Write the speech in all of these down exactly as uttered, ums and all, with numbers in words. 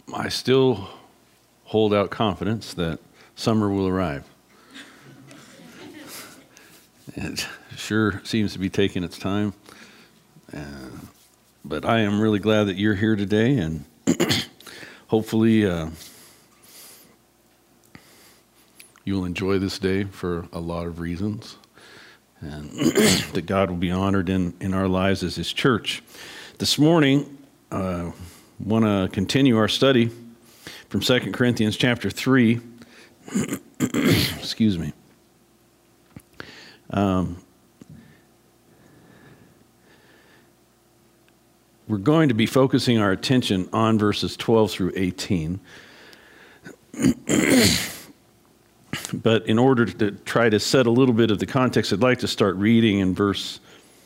I still hold out confidence that summer will arrive. It sure seems to be taking its time. Uh, but I am really glad that you're here today, and hopefully uh, you'll enjoy this day for a lot of reasons, and that God will be honored in, in our lives as His church. This morning, I uh, want to continue our study from Second Corinthians chapter three. Excuse me. Um, we're going to be focusing our attention on verses twelve through eighteen. But in order to try to set a little bit of the context, I'd like to start reading in verse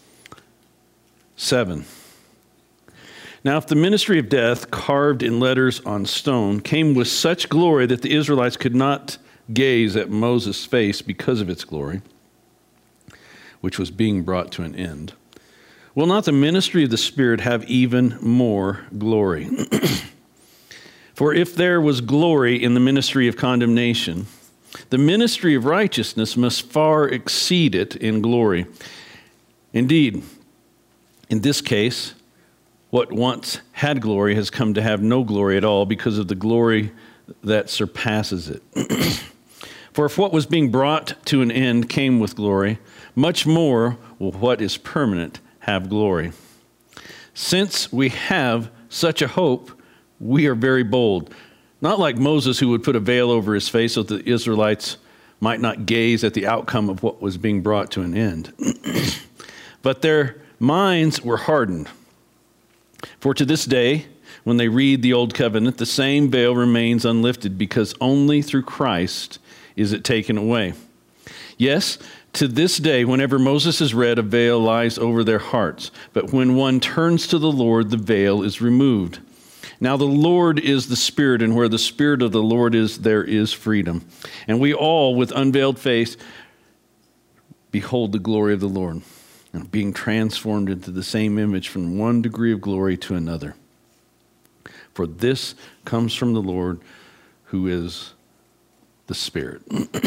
seven. Now, if the ministry of death, carved in letters on stone, came with such glory that the Israelites could not gaze at Moses' face because of its glory, which was being brought to an end, will not the ministry of the Spirit have even more glory? For if there was glory in the ministry of condemnation, the ministry of righteousness must far exceed it in glory. Indeed, in this case, what once had glory has come to have no glory at all because of the glory that surpasses it. For if what was being brought to an end came with glory, much more will what is permanent have glory. Since we have such a hope, we are very bold. Not like Moses, who would put a veil over his face so that the Israelites might not gaze at the outcome of what was being brought to an end. But their minds were hardened. For to this day, when they read the Old Covenant, the same veil remains unlifted, because only through Christ is it taken away. Yes, to this day, whenever Moses is read, a veil lies over their hearts. But when one turns to the Lord, the veil is removed. Now the Lord is the Spirit, and where the Spirit of the Lord is, there is freedom. And we all, with unveiled face, behold the glory of the Lord, and being transformed into the same image from one degree of glory to another. For this comes from the Lord, who is the Spirit.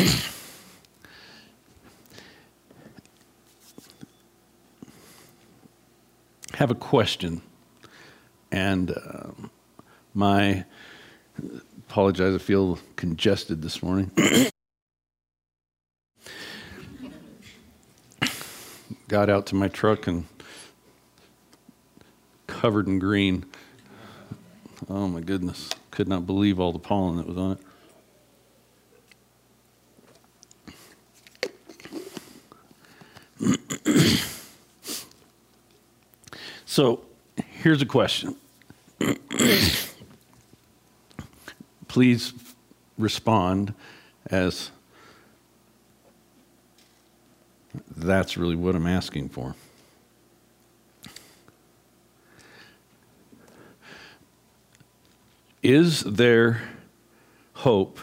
I have a question, and uh, my, apologize, I feel congested this morning. Got out to my truck and covered in green. Oh my goodness, could not believe all the pollen that was on it. So, here's a question. Please respond as that's really what I'm asking for. Is there hope?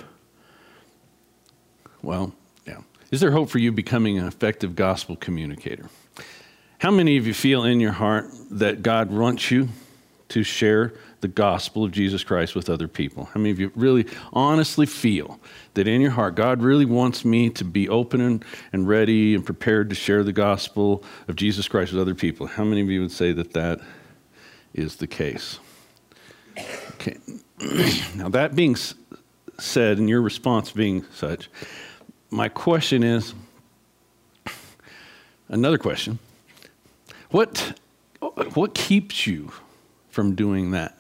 Well, yeah. Is there hope for you becoming an effective gospel communicator? How many of you feel in your heart that God wants you to share the gospel of Jesus Christ with other people? How many of you really honestly feel that in your heart, God really wants me to be open and, and ready and prepared to share the gospel of Jesus Christ with other people? How many of you would say that that is the case? Okay. Now, that being said, and your response being such, my question is, another question, what, what keeps you from doing that?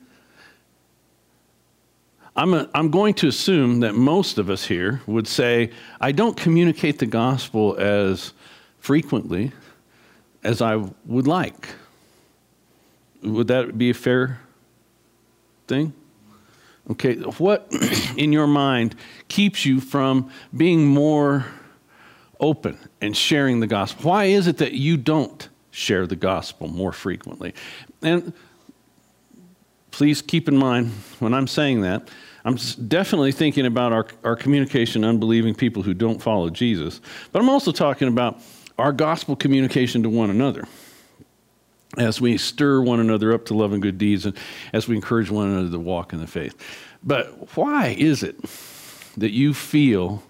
I'm, a, I'm going to assume that most of us here would say, I don't communicate the gospel as frequently as I would like. Would that be a fair thing? Okay, what in your mind keeps you from being more open and sharing the gospel? Why is it that you don't share the gospel more frequently? And please keep in mind, when I'm saying that, I'm definitely thinking about our, our communication to unbelieving people who don't follow Jesus. But I'm also talking about our gospel communication to one another. as we stir one another up to love and good deeds, and as we encourage one another to walk in the faith. But why is it that you feel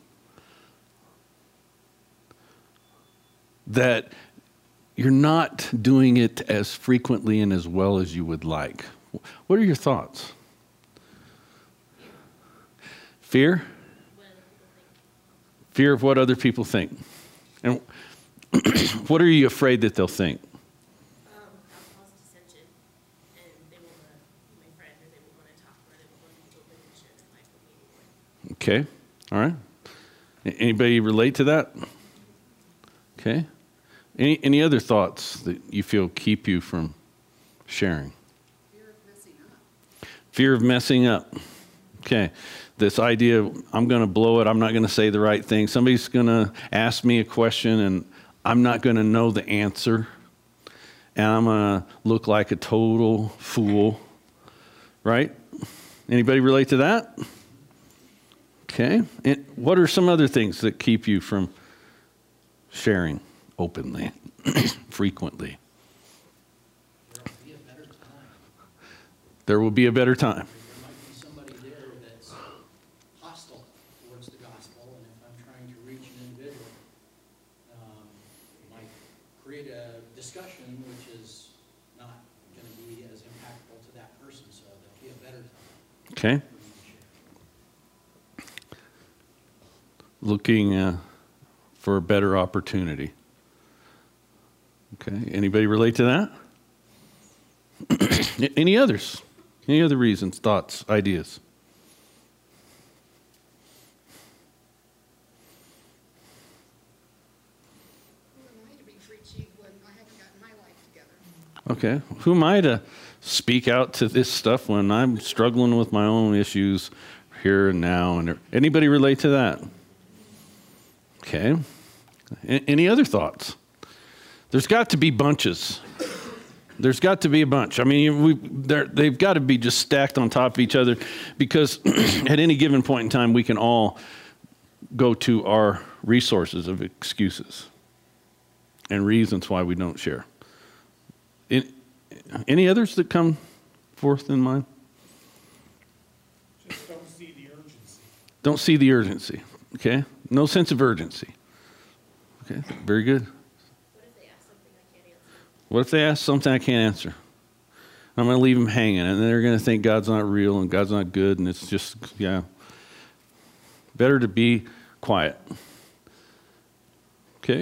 that you're not doing it as frequently and as well as you would like? What are your thoughts? Fear? Fear of what other people think. And what are you afraid that they'll think? Um, I'll cause dissension, and they won't want to be my friend, or they won't want to talk, or they won't want to be open and share their life with me anymore. Okay, all right. A- Anybody relate to that? Okay. Any any other thoughts that you feel keep you from sharing? Fear of messing up. Fear of messing up. Okay. This idea of I'm going to blow it, I'm not going to say the right thing. Somebody's going to ask me a question and I'm not going to know the answer. And I'm going to look like a total fool. Right? Anybody relate to that? Okay. And what are some other things that keep you from sharing openly, frequently? There'll be a better time. There will be a better time. There might be somebody there that's hostile towards the gospel, and if I'm trying to reach an individual, um, it might create a discussion which is not going to be as impactful to that person, so there'll be a better time Okay. for me to share. Looking uh, for a better opportunity. Okay. Anybody relate to that? Any others? Any other reasons, thoughts, ideas? Who am I to be preachy when I haven't gotten my life together? Okay. Who am I to speak out to this stuff when I'm struggling with my own issues here and now? And anybody relate to that? Okay. A- any other thoughts? There's got to be bunches. There's got to be a bunch. I mean, we, they've got to be just stacked on top of each other because at any given point in time, we can all go to our resources of excuses and reasons why we don't share. In, any others that come forth in mind? Just don't see the urgency. Don't see the urgency. Okay? No sense of urgency. Okay? Very good. What if they ask something I can't answer? What if they ask something I can't answer? I'm going to leave them hanging, and they're going to think God's not real and God's not good, and it's just, yeah. Better to be quiet. Okay?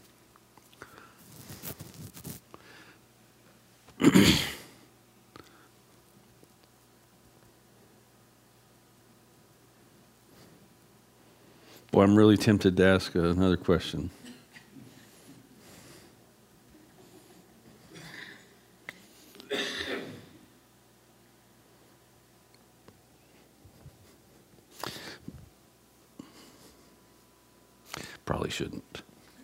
Boy, I'm really tempted to ask another question. Probably shouldn't.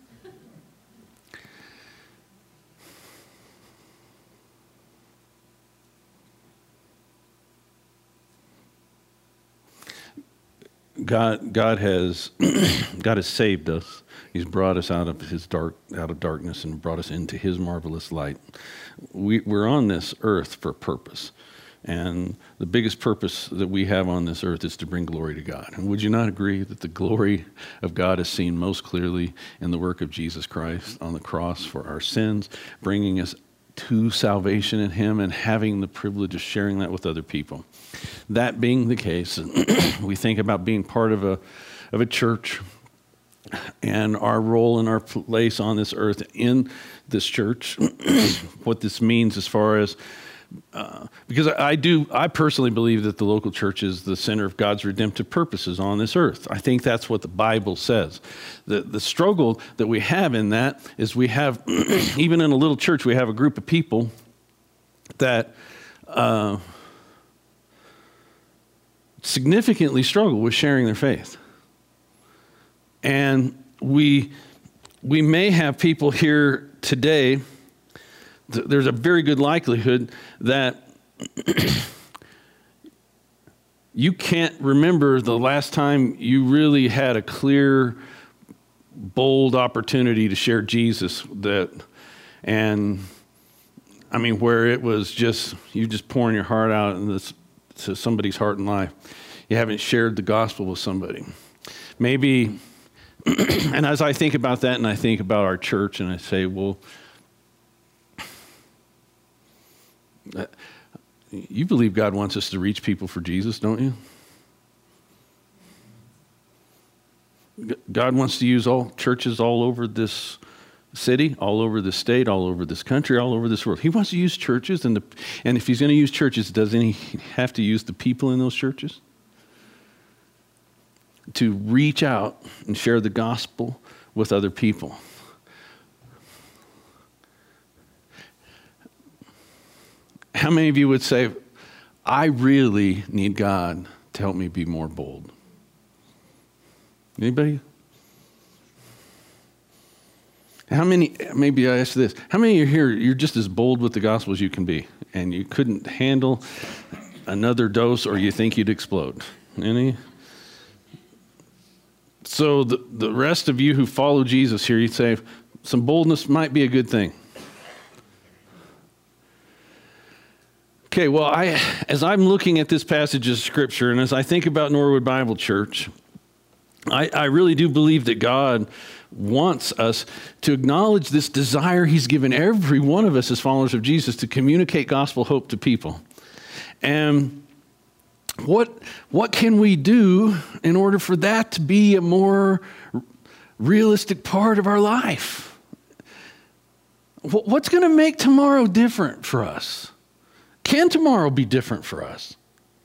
God, God has, God has saved us. He's brought us out of His dark, out of darkness, and brought us into His marvelous light. We, we're on this earth for a purpose, and the biggest purpose that we have on this earth is to bring glory to God. And would you not agree that the glory of God is seen most clearly in the work of Jesus Christ on the cross for our sins, bringing us to salvation in Him and having the privilege of sharing that with other people? That being the case, we think about being part of a of a church and our role and our place on this earth in this church, what this means as far as, uh, because I do, I personally believe that the local church is the center of God's redemptive purposes on this earth. I think that's what the Bible says. The, the struggle that we have in that is we have, even in a little church, we have a group of people that uh, significantly struggle with sharing their faith. And we we may have people here today, th- there's a very good likelihood that you can't remember the last time you really had a clear, bold opportunity to share Jesus, that, and I mean, where it was just, you just pouring your heart out in this, to somebody's heart and life. You haven't shared the gospel with somebody. Maybe, and as I think about that and I think about our church and I say, well, you believe God wants us to reach people for Jesus, don't you? God wants to use all churches all over this city, all over the state, all over this country, all over this world. He wants to use churches, and the, and if he's going to use churches, doesn't he have to use the people in those churches to reach out and share the gospel with other people? How many of you would say, I really need God to help me be more bold? Anybody? How many, maybe I ask this, how many of you here, you're just as bold with the gospel as you can be, and you couldn't handle another dose or you think you'd explode? Any? So the, the rest of you who follow Jesus here, you'd say, some boldness might be a good thing. Okay, well, I, as I'm looking at this passage of Scripture, and as I think about Norwood Bible Church, I, I really do believe that God wants us to acknowledge this desire he's given every one of us as followers of Jesus to communicate gospel hope to people. And what, what can we do in order for that to be a more realistic part of our life? What's going to make tomorrow different for us? Can tomorrow be different for us?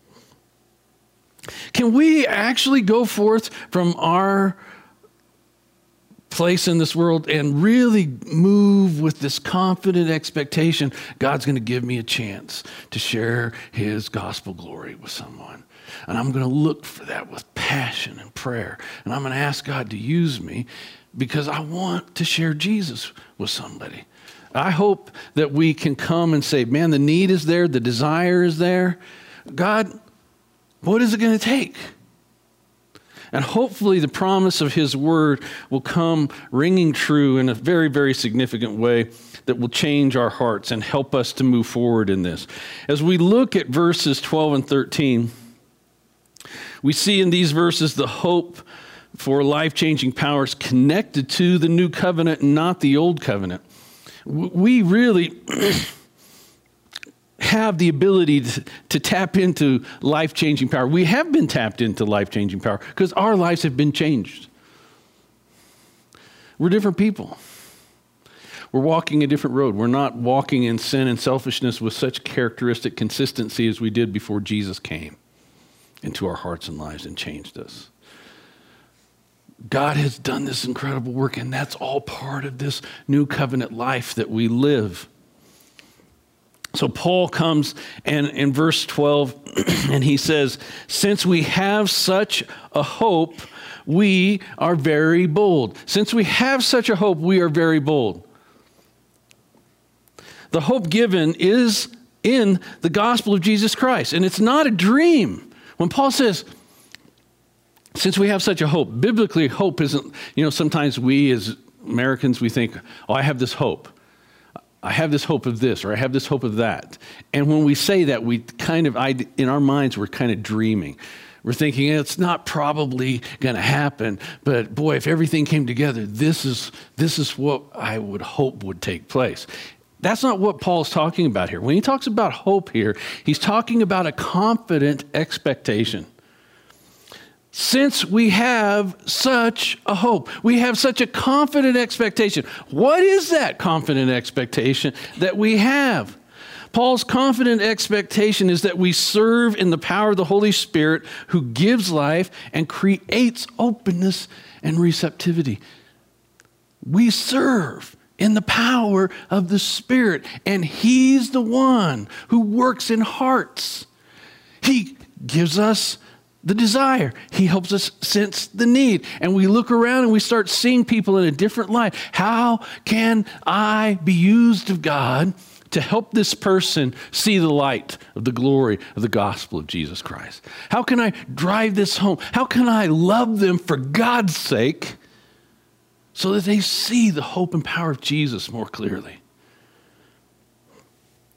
Can we actually go forth from our place in this world and really move with this confident expectation, God's going to give me a chance to share his gospel glory with someone. And I'm going to look for that with passion and prayer. And I'm going to ask God to use me because I want to share Jesus with somebody. I hope that we can come and say, man, the need is there, the desire is there. God, what is it going to take? And hopefully the promise of his word will come ringing true in a very, very significant way that will change our hearts and help us to move forward in this. As we look at verses twelve and thirteen, we see in these verses the hope for life-changing powers connected to the new covenant and not the old covenant. We really have the ability to, to tap into life-changing power. We have been tapped into life-changing power because our lives have been changed. We're different people. We're walking a different road. We're not walking in sin and selfishness with such characteristic consistency as we did before Jesus came into our hearts and lives and changed us. God has done this incredible work, and that's all part of this new covenant life that we live. So Paul comes and in verse twelve, and he says, since we have such a hope, we are very bold. Since we have such a hope, we are very bold. The hope given is in the gospel of Jesus Christ, and it's not a dream. When Paul says, since we have such a hope, biblically hope isn't, you know, sometimes we as Americans, we think, oh, I have this hope. I have this hope of this, or I have this hope of that. And when we say that, we kind of, I, in our minds, we're kind of dreaming. We're thinking it's not probably going to happen, but boy, if everything came together, this is this is what I would hope would take place. That's not what Paul's talking about here. When he talks about hope here, he's talking about a confident expectation. Since we have such a hope, we have such a confident expectation. What is that confident expectation that we have? Paul's confident expectation is that we serve in the power of the Holy Spirit who gives life and creates openness and receptivity. We serve in the power of the Spirit, and he's the one who works in hearts. He gives us the desire. He helps us sense the need. And we look around and we start seeing people in a different light. How can I be used of God to help this person see the light of the glory of the gospel of Jesus Christ? How can I drive this home? How can I love them for God's sake so that they see the hope and power of Jesus more clearly?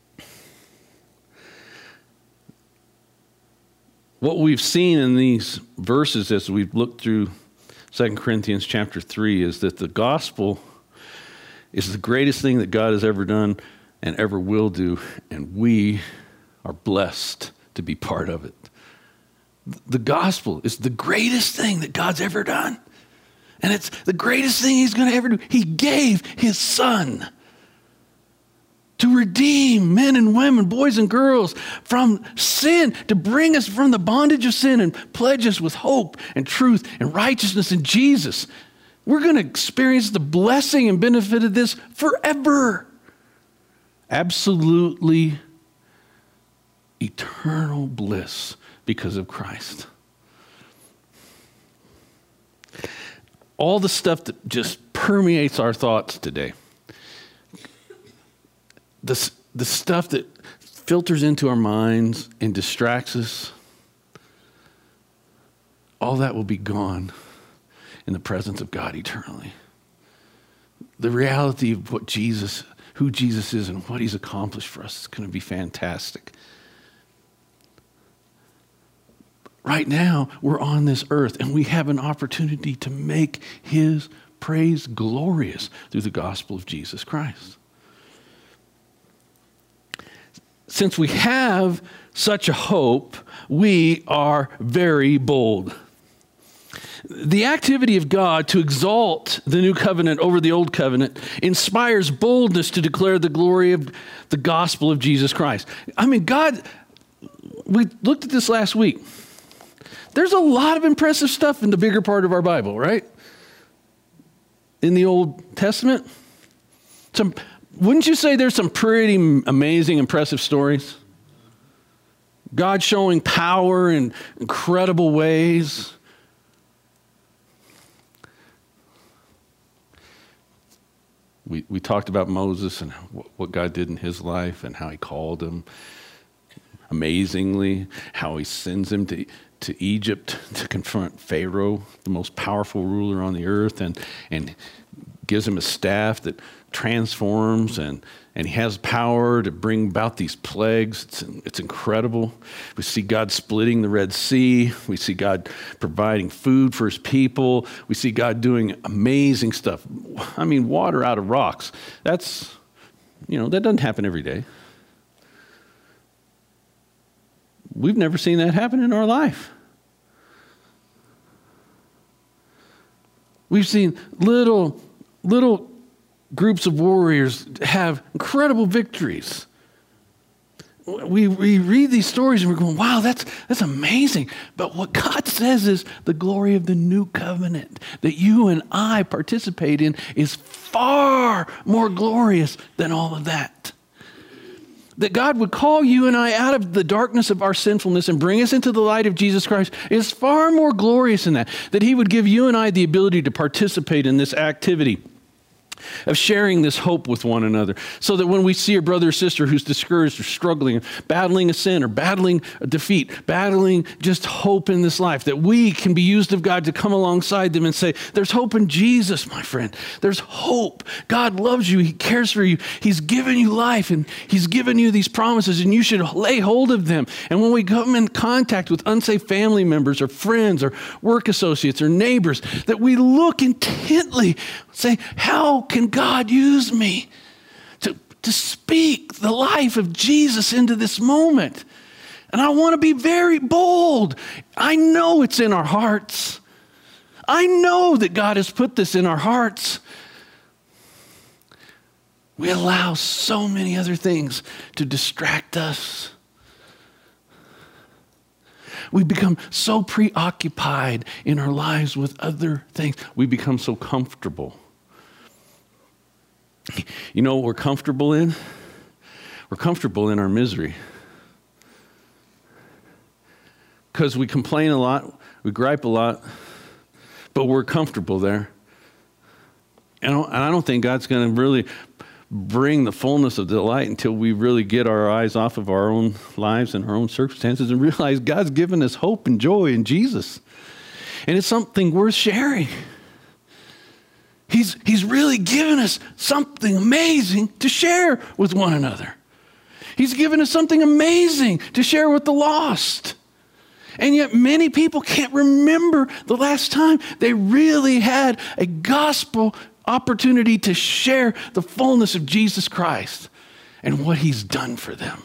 What we've seen in these verses as we've looked through Second Corinthians chapter three is that the gospel is the greatest thing that God has ever done and ever will do, and we are blessed to be part of it. The gospel is the greatest thing that God's ever done, and it's the greatest thing he's going to ever do. He gave his son to redeem men and women, boys and girls from sin, to bring us from the bondage of sin and pledge us with hope and truth and righteousness in Jesus. We're going to experience the blessing and benefit of this forever. Absolutely eternal bliss because of Christ. All the stuff that just permeates our thoughts today, the, the stuff that filters into our minds and distracts us, all that will be gone in the presence of God eternally. The reality of what Jesus, who Jesus is and what he's accomplished for us is going to be fantastic. Right now, we're on this earth and we have an opportunity to make his praise glorious through the gospel of Jesus Christ. Since we have such a hope, we are very bold. The activity of God to exalt the new covenant over the old covenant inspires boldness to declare the glory of the gospel of Jesus Christ. I mean, God, we looked at this last week. There's a lot of impressive stuff in the bigger part of our Bible, right? In the Old Testament. Some, wouldn't you say there's some pretty amazing, impressive stories? God showing power in incredible ways. We we talked about Moses and what God did in his life and how he called him amazingly, how he sends him to, to Egypt to confront Pharaoh, the most powerful ruler on the earth, and, and gives him a staff that transforms, and, and he has power to bring about these plagues. It's, it's incredible. We see God splitting the Red Sea. We see God providing food for his people. We see God doing amazing stuff. I mean, water out of rocks. That's, you know, that doesn't happen every day. We've never seen that happen in our life. We've seen little, little groups of warriors have incredible victories. We, we read these stories and we're going, wow, that's, that's amazing. But what God says is the glory of the new covenant that you and I participate in is far more glorious than all of that. That God would call you and I out of the darkness of our sinfulness and bring us into the light of Jesus Christ is far more glorious than that. That he would give you and I the ability to participate in this activity of sharing this hope with one another, so that when we see a brother or sister who's discouraged or struggling, battling a sin or battling a defeat, battling just hope in this life, that we can be used of God to come alongside them and say, there's hope in Jesus, my friend. There's hope. God loves you. He cares for you. He's given you life, and he's given you these promises, and you should lay hold of them. And when we come in contact with unsafe family members or friends or work associates or neighbors, that we look intently, say, how can God use me to, to speak the life of Jesus into this moment? And I want to be very bold. I know it's in our hearts. I know that God has put this in our hearts. We allow so many other things to distract us. We become so preoccupied in our lives with other things. We become so comfortable. You know what we're comfortable in? We're comfortable in our misery. Because we complain a lot, we gripe a lot, but we're comfortable there. And I don't think God's going to really bring the fullness of delight until we really get our eyes off of our own lives and our own circumstances and realize God's given us hope and joy in Jesus. And it's something worth sharing. He's, he's really given us something amazing to share with one another. He's given us something amazing to share with the lost. And yet many people can't remember the last time they really had a gospel opportunity to share the fullness of Jesus Christ and what he's done for them.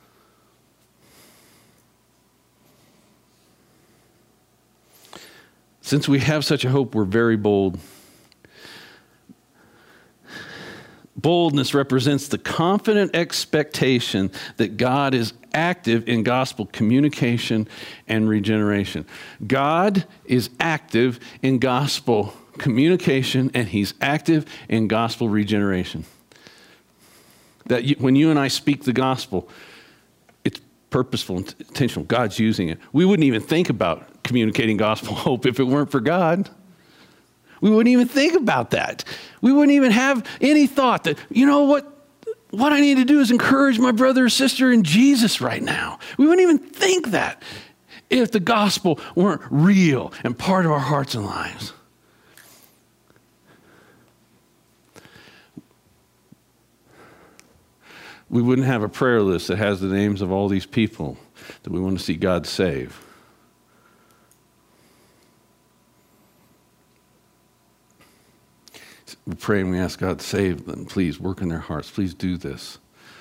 Since we have such a hope, we're very bold. Boldness represents the confident expectation that God is active in gospel communication and regeneration. God is active in gospel communication, and he's active in gospel regeneration. That you, when you and I speak the gospel, it's purposeful and intentional. God's using it. We wouldn't even think about communicating gospel hope if it weren't for God. We wouldn't even think about that. We wouldn't even have any thought that, you know what, what I need to do is encourage my brother or sister in Jesus right now. We wouldn't even think that if the gospel weren't real and part of our hearts and lives. We wouldn't have a prayer list that has the names of all these people that we want to see God save. We pray and we ask God to save them. Please work in their hearts. Please do this.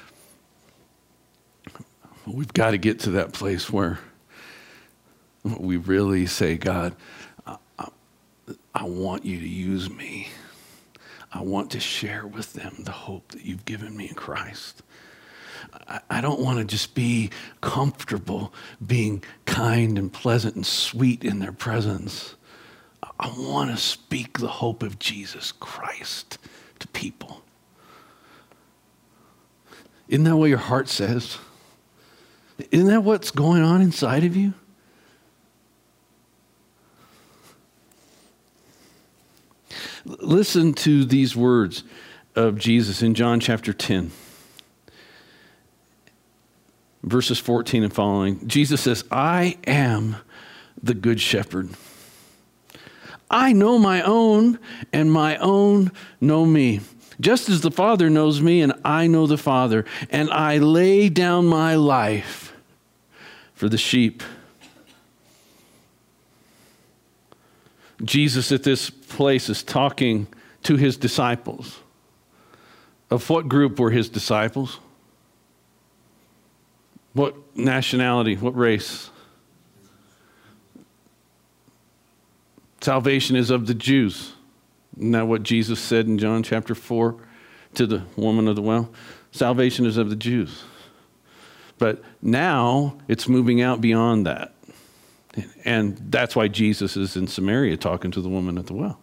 We've got to get to that place where we really say, God, I, I, I want you to use me. I want to share with them the hope that you've given me in Christ. I, I don't want to just be comfortable being kind and pleasant and sweet in their presence. I want to speak the hope of Jesus Christ to people. Isn't that what your heart says? Isn't that what's going on inside of you? Listen to these words of Jesus in John chapter ten, verses fourteen and following. Jesus says, I am the good shepherd. I know my own, and my own know me. Just as the Father knows me, and I know the Father, and I lay down my life for the sheep. Jesus at this place is talking to his disciples. Of what group were his disciples? What nationality? What race? Salvation is of the Jews. Isn't that what Jesus said in John chapter four to the woman of the well? Salvation is of the Jews. But now it's moving out beyond that. And that's why Jesus is in Samaria talking to the woman at the well.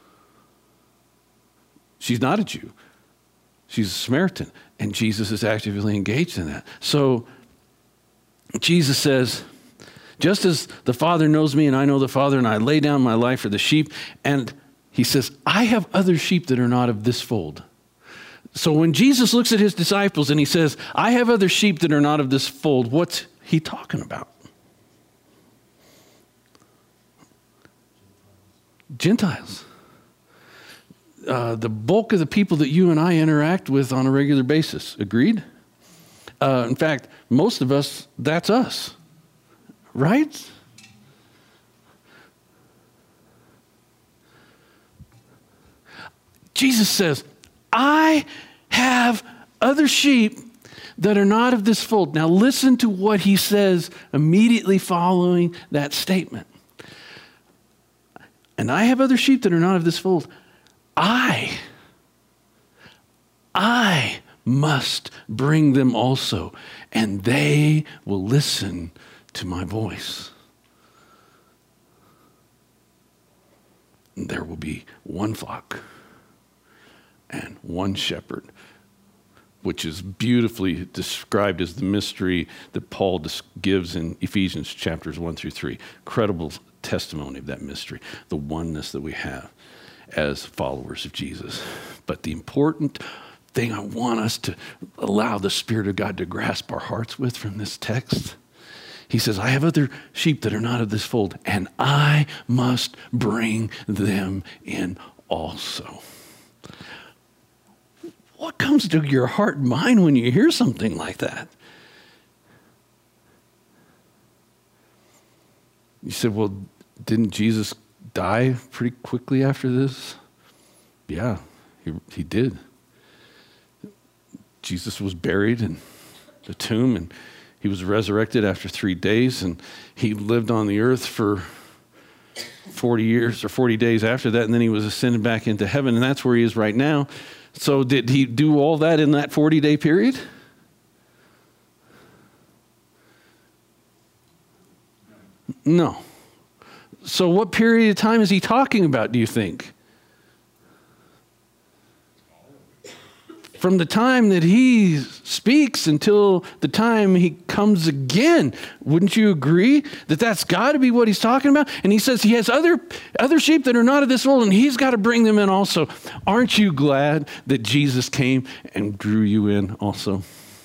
She's not a Jew. She's a Samaritan. And Jesus is actively engaged in that. So Jesus says, just as the Father knows me and I know the Father, and I lay down my life for the sheep. And he says, I have other sheep that are not of this fold. So when Jesus looks at his disciples and he says, I have other sheep that are not of this fold, what's he talking about? Gentiles. Uh, the bulk of the people that you and I interact with on a regular basis. Agreed? Uh, in fact, most of us, that's us. Right? Jesus says, I have other sheep that are not of this fold. Now listen to what he says immediately following that statement. And I have other sheep that are not of this fold. I, I must bring them also, and they will listen to my voice. There will be one flock and one shepherd, which is beautifully described as the mystery that Paul gives in Ephesians chapters one through three. Incredible testimony of that mystery, the oneness that we have as followers of Jesus. But the important thing I want us to allow the Spirit of God to grasp our hearts with from this text, he says, I have other sheep that are not of this fold, and I must bring them in also. What comes to your heart and mind when you hear something like that? You said, well, didn't Jesus die pretty quickly after this? Yeah, he, he did. Jesus was buried in the tomb, and he was resurrected after three days, and he lived on the earth for forty years or forty days after that, and then he was ascended back into heaven, and that's where he is right now. So did he do all that in that forty-day period? No. So what period of time is he talking about, do you think? From the time that he speaks until the time he comes again. Wouldn't you agree that that's got to be what he's talking about? And he says he has other other sheep that are not of this fold, and he's got to bring them in also. Aren't you glad that Jesus came and drew you in also?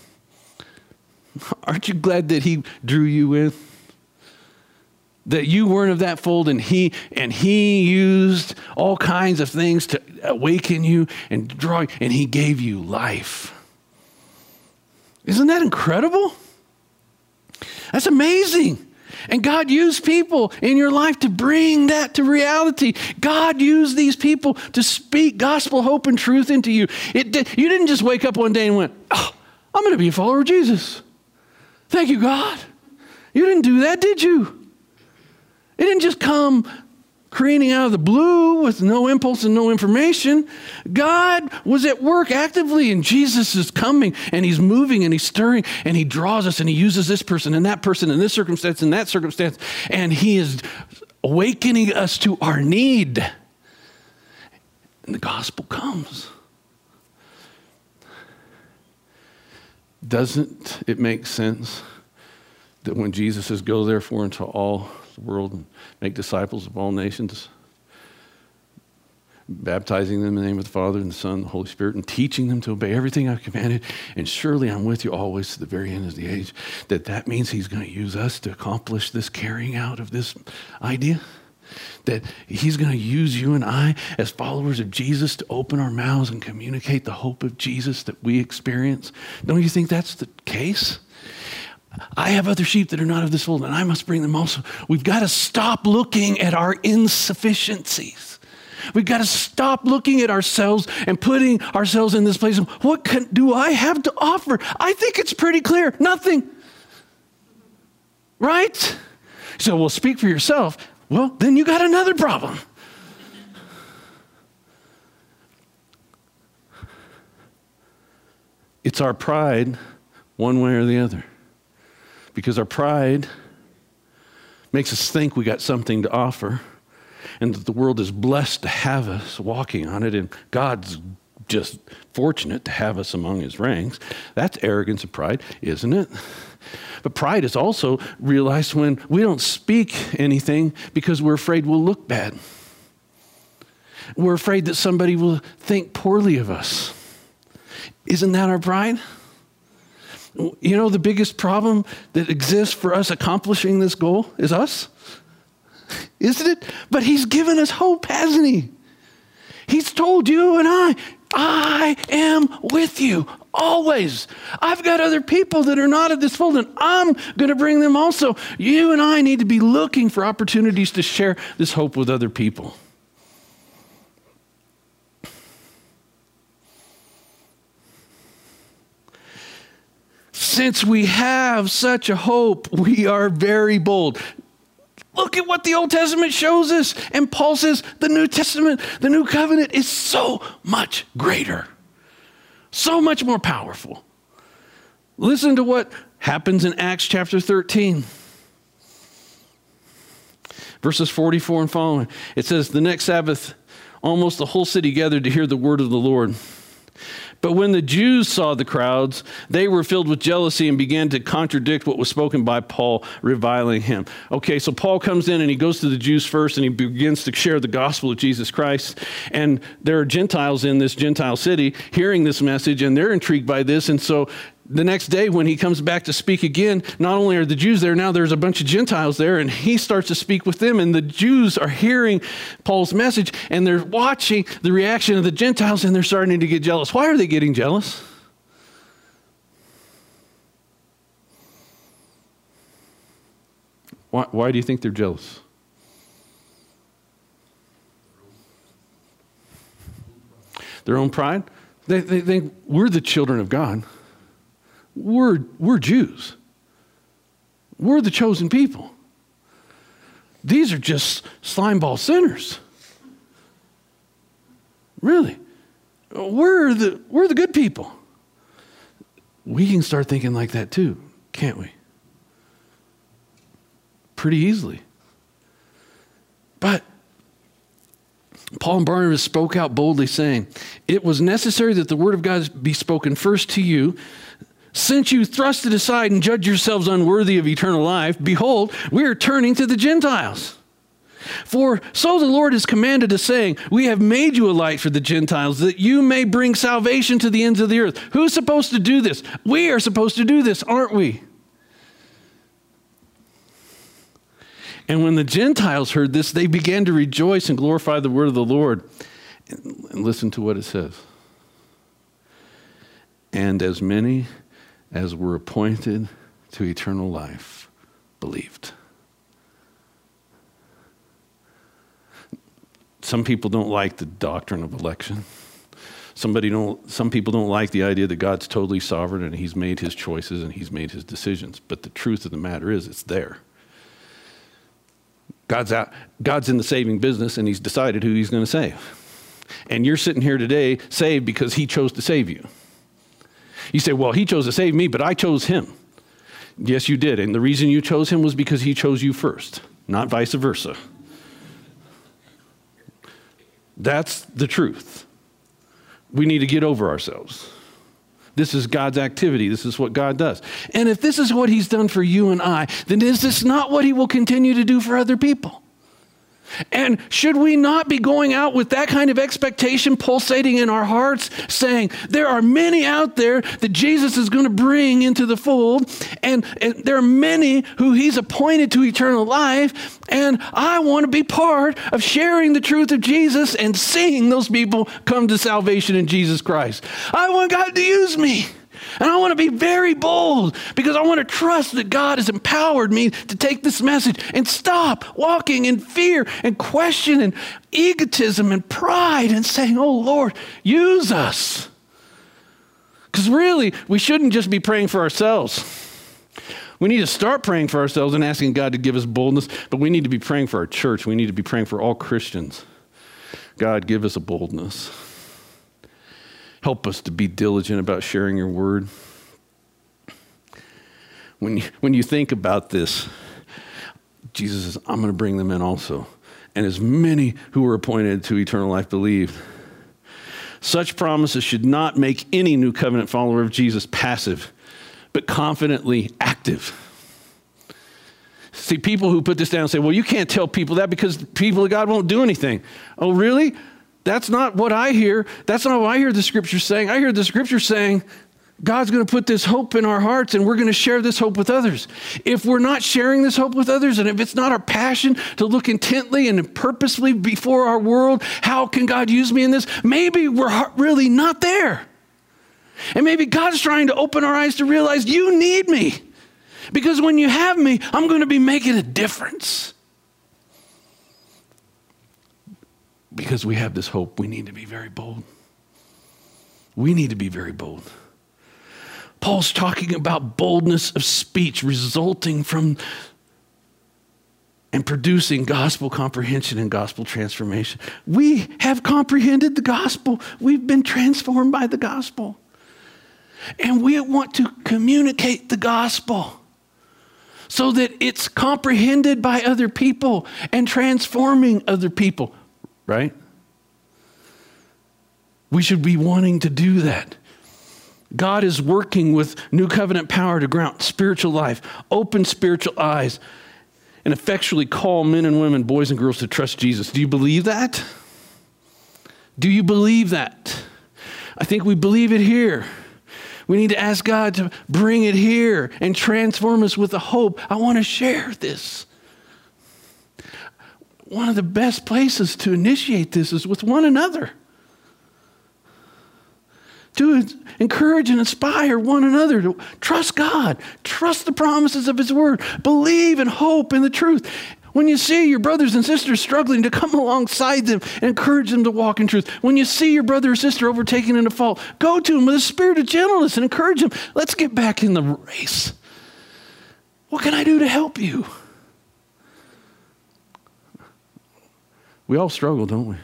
Aren't you glad that he drew you in? That you weren't of that fold, and he and he used all kinds of things to awaken you and draw you, and he gave you life. Isn't that incredible? That's amazing. And God used people in your life to bring that to reality. God used these people to speak gospel, hope, and truth into you. It did, you didn't just wake up one day and went, oh, I'm going to be a follower of Jesus. Thank you, God. You didn't do that, did you? It didn't just come careening out of the blue with no impulse and no information. God was at work actively, and Jesus is coming, and he's moving, and he's stirring, and he draws us, and he uses this person and that person in this circumstance and that circumstance, and he is awakening us to our need. And the gospel comes. Doesn't it make sense that when Jesus says, go therefore into all the world and make disciples of all nations, baptizing them in the name of the Father and the Son and the Holy Spirit, and teaching them to obey everything I've commanded, and surely I'm with you always to the very end of the age, that that means he's going to use us to accomplish this carrying out of this idea? That he's going to use you and I as followers of Jesus to open our mouths and communicate the hope of Jesus that we experience? Don't you think that's the case? I have other sheep that are not of this fold, and I must bring them also. We've got to stop looking at our insufficiencies. We've got to stop looking at ourselves and putting ourselves in this place of, what can, do I have to offer? I think it's pretty clear. Nothing. Right? So, well, speak for yourself. Well, then you got another problem. It's our pride, one way or the other. Because our pride makes us think we got something to offer, and that the world is blessed to have us walking on it, and God's just fortunate to have us among his ranks. That's arrogance and pride, isn't it? But pride is also realized when we don't speak anything because we're afraid we'll look bad. We're afraid that somebody will think poorly of us. Isn't that our pride? You know, the biggest problem that exists for us accomplishing this goal is us, isn't it? But he's given us hope, hasn't he? He's told you and I, I am with you always. I've got other people that are not of this fold, and I'm going to bring them also. You and I need to be looking for opportunities to share this hope with other people. Since we have such a hope, we are very bold. Look at what the Old Testament shows us. And Paul says the New Testament, the New Covenant is so much greater, so much more powerful. Listen to what happens in Acts chapter thirteen, verses forty-four and following. It says, the next Sabbath, almost the whole city gathered to hear the word of the Lord. But when the Jews saw the crowds, they were filled with jealousy and began to contradict what was spoken by Paul, reviling him. Okay, so Paul comes in and he goes to the Jews first, and he begins to share the gospel of Jesus Christ. And there are Gentiles in this Gentile city hearing this message, and they're intrigued by this. And so the next day when he comes back to speak again, not only are the Jews there, now there's a bunch of Gentiles there, and he starts to speak with them, and the Jews are hearing Paul's message, and they're watching the reaction of the Gentiles, and they're starting to get jealous. Why are they getting jealous? Why, why do you think they're jealous? Their own pride? They, they think we're the children of God. We're, we're Jews. We're the chosen people. These are just slimeball sinners. Really. We're the, we're the good people. We can start thinking like that too, can't we? Pretty easily. But Paul and Barnabas spoke out boldly, saying, it was necessary that the word of God be spoken first to you. Since you thrust it aside and judge yourselves unworthy of eternal life, behold, we are turning to the Gentiles. For so the Lord has commanded us, saying, we have made you a light for the Gentiles, that you may bring salvation to the ends of the earth. Who's supposed to do this? We are supposed to do this, aren't we? And when the Gentiles heard this, they began to rejoice and glorify the word of the Lord. And listen to what it says. And as many as were appointed to eternal life believed. Some people don't like the doctrine of election. Somebody don't, some people don't like the idea that God's totally sovereign and he's made his choices and he's made his decisions. But the truth of the matter is, it's there. God's out, God's in the saving business and he's decided who he's going to save. And you're sitting here today saved because he chose to save you. You say, well, he chose to save me, but I chose him. Yes, you did. And the reason you chose him was because he chose you first, not vice versa. That's the truth. We need to get over ourselves. This is God's activity. This is what God does. And if this is what he's done for you and I, then is this not what he will continue to do for other people? And should we not be going out with that kind of expectation pulsating in our hearts, saying there are many out there that Jesus is going to bring into the fold, and, and there are many who he's appointed to eternal life, and I want to be part of sharing the truth of Jesus and seeing those people come to salvation in Jesus Christ. I want God to use me. And I want to be very bold because I want to trust that God has empowered me to take this message and stop walking in fear and question and egotism and pride and saying, oh, Lord, use us. Because really, we shouldn't just be praying for ourselves. We need to start praying for ourselves and asking God to give us boldness, but we need to be praying for our church. We need to be praying for all Christians. God, give us a boldness. Help us to be diligent about sharing your word. When you, when you think about this, Jesus says, I'm going to bring them in also. And as many who were appointed to eternal life believed. Such promises should not make any new covenant follower of Jesus passive, but confidently active. See, people who put this down say, well, you can't tell people that because people of God won't do anything. Oh, really? That's not what I hear. That's not what I hear the scripture saying. I hear the scripture saying God's going to put this hope in our hearts and we're going to share this hope with others. If we're not sharing this hope with others and if it's not our passion to look intently and purposefully before our world, how can God use me in this? Maybe we're really not there. And maybe God's trying to open our eyes to realize you need me. Because when you have me, I'm going to be making a difference. Because we have this hope, we need to be very bold. We need to be very bold. Paul's talking about boldness of speech resulting from and producing gospel comprehension and gospel transformation. We have comprehended the gospel. We've been transformed by the gospel. And we want to communicate the gospel so that it's comprehended by other people and transforming other people. Right? We should be wanting to do that. God is working with new covenant power to ground spiritual life, open spiritual eyes, and effectually call men and women, boys and girls to trust Jesus. Do you believe that? Do you believe that? I think we believe it here. We need to ask God to bring it here and transform us with a hope. I want to share this. One of the best places to initiate this is with one another. to encourage and inspire one another to trust God, trust the promises of his word, believe and hope in the truth. When you see your brothers and sisters struggling, to come alongside them and encourage them to walk in truth. When you see your brother or sister overtaken in a fault, go to them with a spirit of gentleness and encourage them. Let's get back in the race. What can I do to help you? We all struggle, don't we?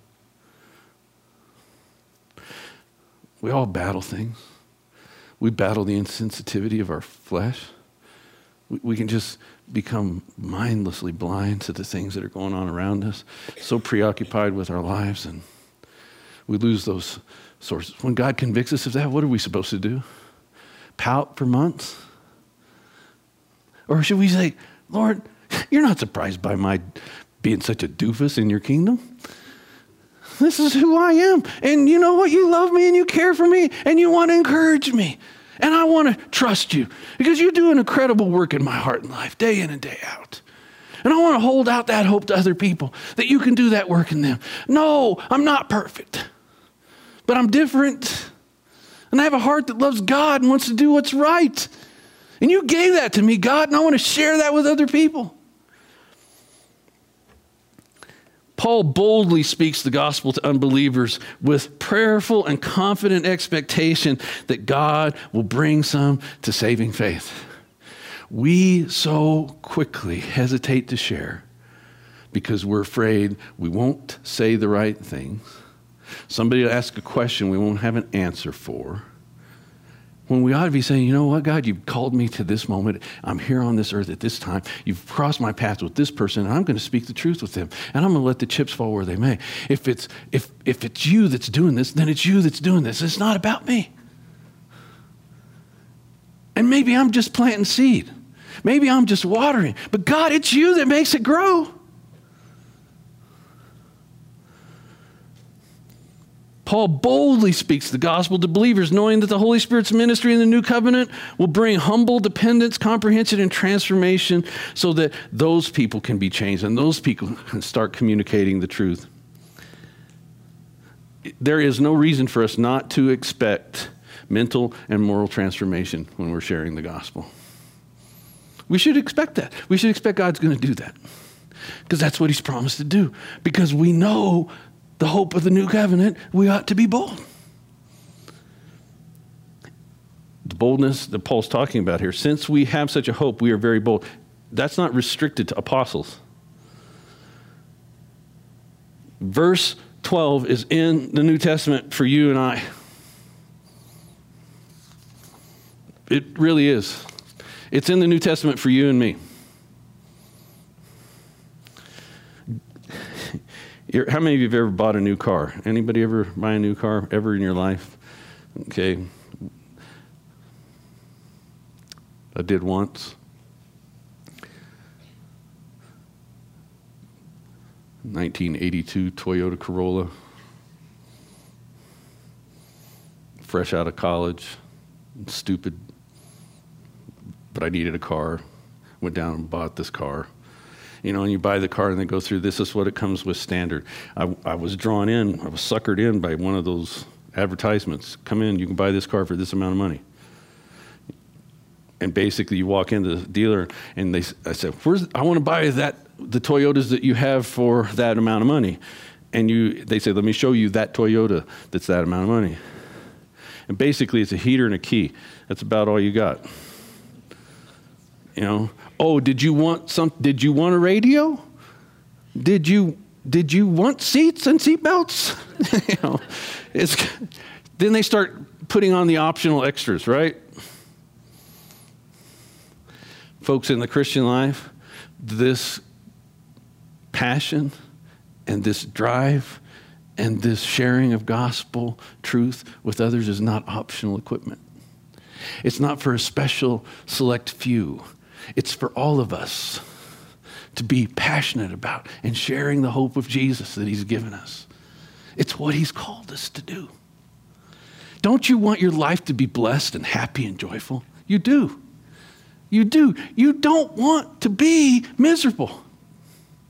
We all battle things. We battle the insensitivity of our flesh. We, we can just become mindlessly blind to the things that are going on around us, so preoccupied with our lives, and we lose those sources. When God convicts us of that, what are we supposed to do? Pout for months? Or should we say, Lord, you're not surprised by my being such a doofus in your kingdom? This is who I am. And you know what? You love me and you care for me and you want to encourage me. And I want to trust you because you do an incredible work in my heart and life, day in and day out. And I want to hold out that hope to other people, that you can do that work in them. No, I'm not perfect, but I'm different. And I have a heart that loves God and wants to do what's right. And you gave that to me, God, and I want to share that with other people. Paul boldly speaks the gospel to unbelievers with prayerful and confident expectation that God will bring some to saving faith. We so quickly hesitate to share because we're afraid we won't say the right things. Somebody will ask a question we won't have an answer for. When we ought to be saying, you know what, God, you've called me to this moment. I'm here on this earth at this time. You've crossed my path with this person, and I'm going to speak the truth with them. And I'm going to let the chips fall where they may. If it's, if, if it's you that's doing this, then it's you that's doing this. It's not about me. And maybe I'm just planting seed. Maybe I'm just watering. But God, it's you that makes it grow. Paul boldly speaks the gospel to believers, knowing that the Holy Spirit's ministry in the new covenant will bring humble dependence, comprehension, and transformation so that those people can be changed and those people can start communicating the truth. There is no reason for us not to expect mental and moral transformation when we're sharing the gospel. We should expect that. We should expect God's going to do that because that's what he's promised to do, because we know the hope of the new covenant. We ought to be bold. The boldness that Paul's talking about here, since we have such a hope, we are very bold. That's not restricted to apostles. Verse twelve is in the New Testament for you and I. It really is. It's in the New Testament for you and me. How many of you have ever bought a new car? Anybody ever buy a new car ever in your life? Okay. I did once. nineteen eighty-two Toyota Corolla. Fresh out of college. Stupid. But I needed a car. Went down and bought this car. You know, and you buy the car and they go through, this is what it comes with standard. I, I was drawn in, I was suckered in by one of those advertisements. Come in, you can buy this car for this amount of money. And basically you walk into the dealer and they, I said, Where's, I want to buy that, the Toyotas that you have for that amount of money. And you, they say, let me show you that Toyota that's that amount of money. And basically it's a heater and a key. That's about all you got. You know, oh, did you want some? Did you want a radio? Did you did you want seats and seat belts? you know, it's then they start putting on the optional extras, right? Folks, in the Christian life, this passion and this drive and this sharing of gospel truth with others is not optional equipment. It's not for a special select few. It's for all of us to be passionate about and sharing the hope of Jesus that he's given us. It's what he's called us to do. Don't you want your life to be blessed and happy and joyful? You do. You do. You don't want to be miserable.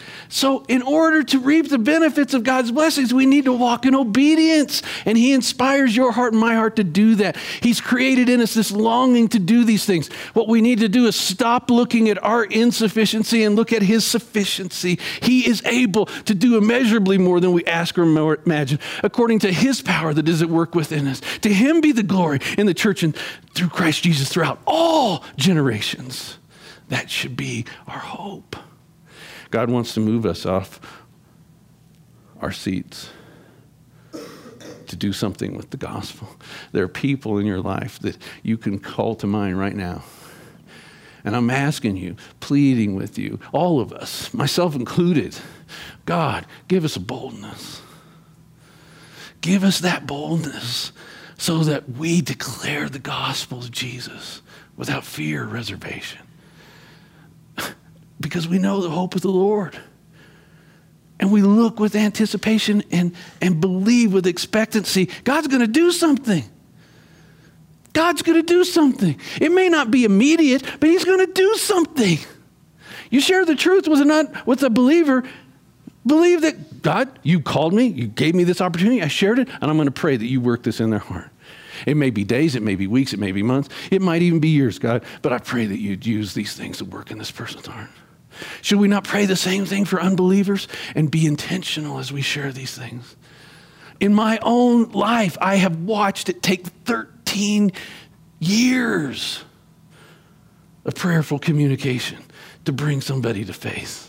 So in order to reap the benefits of God's blessings, we need to walk in obedience. And he inspires your heart and my heart to do that. He's created in us this longing to do these things. What we need to do is stop looking at our insufficiency and look at his sufficiency. He is able to do immeasurably more than we ask or imagine, according to his power that is at work within us. To him be the glory in the church and through Christ Jesus throughout all generations. That should be our hope. God wants to move us off our seats to do something with the gospel. There are people in your life that you can call to mind right now. And I'm asking you, pleading with you, all of us, myself included, God, give us a boldness. Give us that boldness so that we declare the gospel of Jesus without fear or reservation. Because we know the hope of the Lord. And we look with anticipation and, and believe with expectancy. God's going to do something. God's going to do something. It may not be immediate, but he's going to do something. You share the truth with a, with a believer. Believe that, God, you called me. You gave me this opportunity. I shared it. And I'm going to pray that you work this in their heart. It may be days, it may be weeks, it may be months. It might even be years, God. But I pray that you'd use these things to work in this person's heart. Should we not pray the same thing for unbelievers and be intentional as we share these things? In my own life, I have watched it take thirteen years of prayerful communication to bring somebody to faith.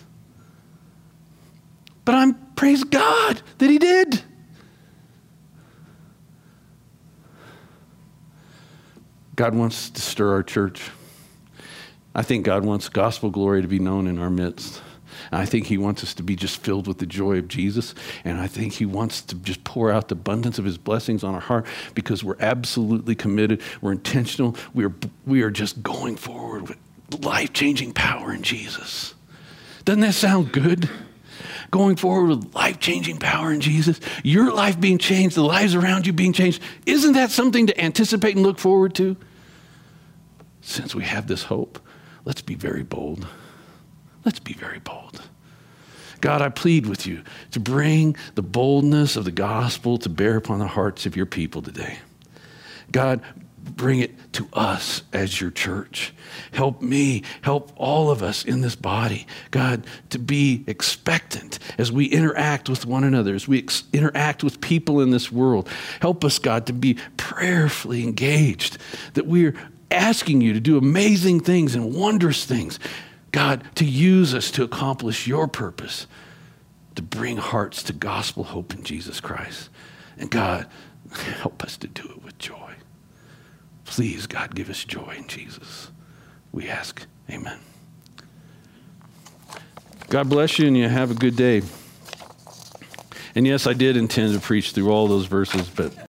But I'm, praise God that he did. God wants to stir our church. I think God wants gospel glory to be known in our midst. And I think he wants us to be just filled with the joy of Jesus. And I think he wants to just pour out the abundance of his blessings on our heart because we're absolutely committed. We're intentional. We are, we are just going forward with life-changing power in Jesus. Doesn't that sound good? Going forward with life-changing power in Jesus. Your life being changed, the lives around you being changed. Isn't that something to anticipate and look forward to? Since we have this hope, let's be very bold. Let's be very bold. God, I plead with you to bring the boldness of the gospel to bear upon the hearts of your people today. God, bring it to us as your church. Help me, help all of us in this body, God, to be expectant as we interact with one another, as we ex- interact with people in this world. Help us, God, to be prayerfully engaged, that we are asking you to do amazing things and wondrous things. God, to use us to accomplish your purpose, to bring hearts to gospel hope in Jesus Christ. And God, help us to do it with joy. Please, God, give us joy in Jesus. We ask, amen. God bless you and you have a good day. And yes, I did intend to preach through all those verses, but